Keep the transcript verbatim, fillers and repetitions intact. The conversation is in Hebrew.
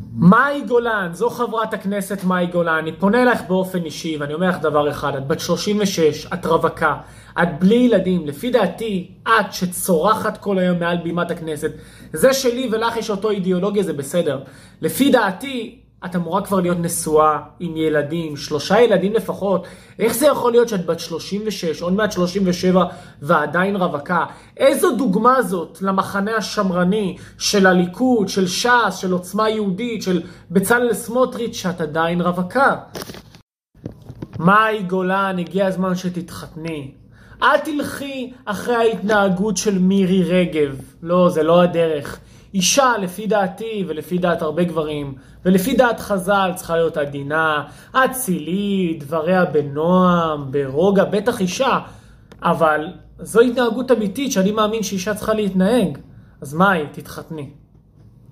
מאי גולן, זו חברת הכנסת מאי גולן, אני פונה אלייך באופן אישי ואני אומר לך דבר אחד, את בת שלושים ושש, את רווקה, את בלי ילדים, לפי דעתי, את שצורחת כל היום מעל בימת הכנסת, זה שלי ולך יש אותו אידיאולוגיה, זה בסדר. לפי דעתי, את אמורה כבר להיות נשואה עם ילדים, שלושה ילדים לפחות. איך זה יכול להיות שאת בת שלושים ושש, עוד מעט שלושים ושבע ועדיין רווקה? איזו דוגמה זאת למחנה השמרני של הליכוד, של ש"ס, של עוצמה יהודית, של בצלאל סמוטריץ' שאת עדיין רווקה? מאי גולן, הגיע הזמן שתתחתני. אל תלכי אחרי ההתנהגות של מירי רגב. לא, זה לא הדרך. אישה, לפי דעתי ולפי דעת הרבה גברים, ולפי דעת חז"ל, צריכה להיות עדינה, אצילית, דבריה בנועם, ברוגע, בטח אישה. אבל זו התנהגות אמיתית שאני מאמין שאישה צריכה להתנהג. אז מאי, תתחתני.